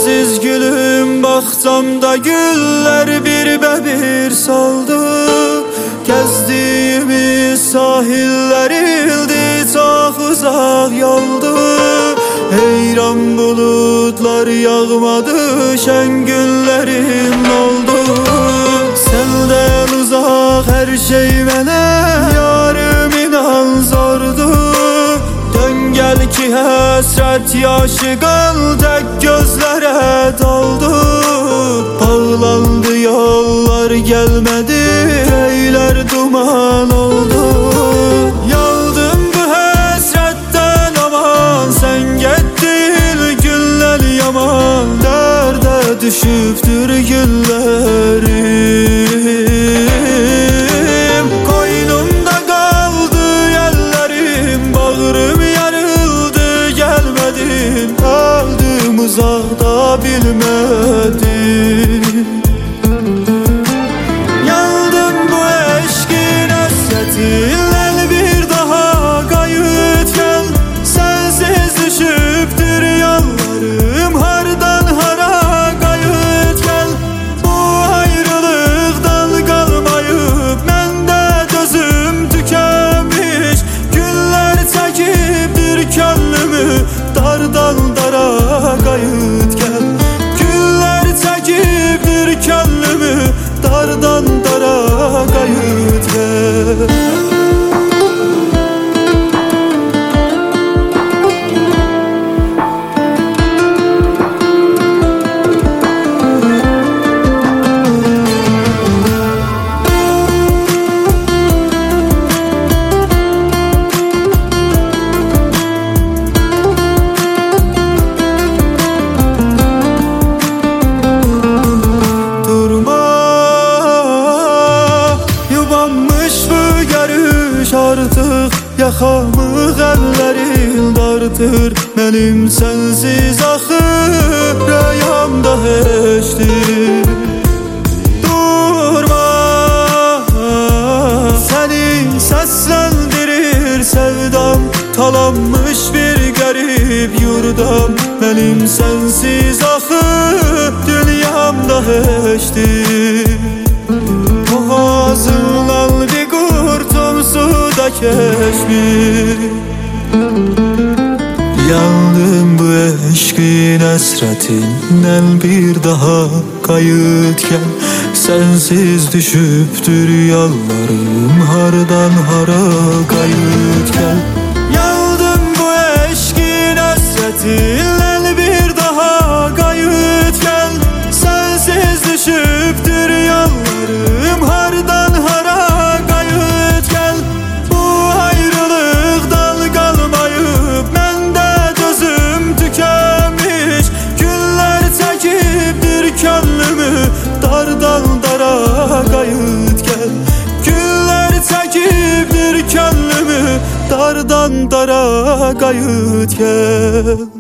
sensiz gülüm bağçamda güller bir saldı. Gezdiğimiz sahiller ildi, çok uzak yoldu. Heyran bulutlar yağmadı, şen günlerim oldu. Senden uzak her şey mene yarım inan zordu. Dön gel ki hasret yaşı qal tek gözlere doldu. Bağlandı yollar gelmedi, eyler duman oldu. Yaldım bu hasretten aman, sen gittin günler yaman. Derde düşüptür günlerim, koynumda kaldı ellerim. Bağrım yarıldı gelmedin, kaldım uzakta bilmedin. Yandım bu eşkin hasretinle, bir daha kayıt gel. Sensiz düşüptür yollarım, hardan hara kayıt gel. Bu ayrılıktan kalmayıp mende gözüm tükenmiş. Günler çekiptir könlümü, dardan dara kayıt gel. Günler çekiptir könlümü, dardan dara kayıt gel. Artık yakamı ellerin dartır. Benim sensiz axır rüyamda heçdir. Durma, seni seslendirir sevdam. Talanmış bir garip yurdam. Benim sensiz axır dünyamda heçdir. Boğazımdan bir kurtum suda keşmiş. Yandım bu eşkin hasretinden, bir daha kayıt gel. Sensiz düşüptür yollarım, hardan hara kayıt gel. Yandım bu eşkin hasretinden, bir daha kayıt gel. Sensiz düşüptür yollarım, hardan hara kayıt gel. Bu ayrılıktan kalmayıp mende gözüm tükenmiş. Günler çekiptir könlümü, dardan dara kayıt gel. Günler çekiptir könlümü, dardan dara kayıt gel.